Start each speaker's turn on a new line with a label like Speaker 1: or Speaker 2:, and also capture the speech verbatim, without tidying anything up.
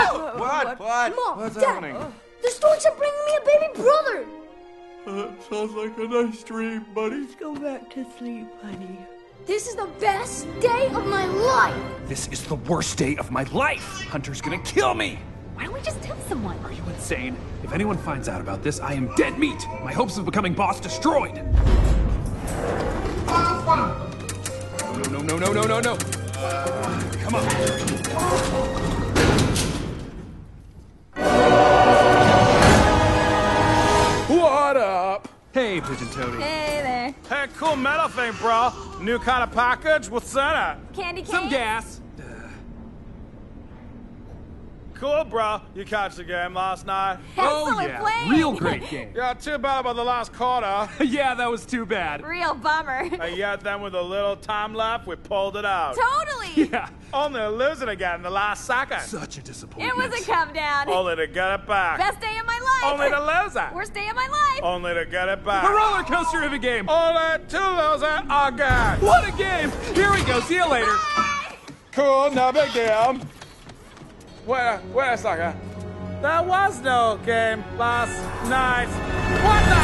Speaker 1: Dad!
Speaker 2: What? What?
Speaker 1: Mom,
Speaker 2: What's
Speaker 1: Dad,
Speaker 2: happening?
Speaker 1: the Storks are bringing me a baby brother!
Speaker 3: That sounds like a nice dream, buddy.
Speaker 4: Let's go back to sleep, honey.
Speaker 1: This is the best day of my life!
Speaker 5: This is the worst day of my life. Hunter's gonna kill me.
Speaker 6: Why don't we just tell someone?
Speaker 5: Are you insane? If anyone finds out about this, I am dead meat. My hopes of becoming boss destroyed. No, no, no, no, no, no, no. Come on.
Speaker 2: What up?
Speaker 5: Hey, Pigeon Toady.
Speaker 6: Hey there.
Speaker 7: Hey, cool metal thing, bro. New kind of package. What's in it?
Speaker 6: Candy cane?
Speaker 5: Some gas.
Speaker 7: Cool, bro. You catch the game last night?
Speaker 5: Oh,
Speaker 6: Excellent
Speaker 5: yeah.
Speaker 6: playing.
Speaker 5: Real great game.
Speaker 7: Yeah, too bad about the last quarter.
Speaker 5: Yeah, that was too bad.
Speaker 6: Real bummer.
Speaker 7: And yet, then with a little time left, we pulled it out.
Speaker 6: Totally.
Speaker 5: Yeah.
Speaker 7: Only to lose it again in the last second.
Speaker 5: Such a disappointment.
Speaker 6: It was a come down.
Speaker 7: Only to get it back.
Speaker 6: Best day of my life.
Speaker 7: Only to lose it.
Speaker 6: Worst day of my life.
Speaker 7: Only to get it back.
Speaker 5: A roller coaster of a game.
Speaker 7: Only to lose it again.
Speaker 5: What a game. Here we go. See you later.
Speaker 7: Cool, no big deal. Wait, wait a second. There was no game last night. What the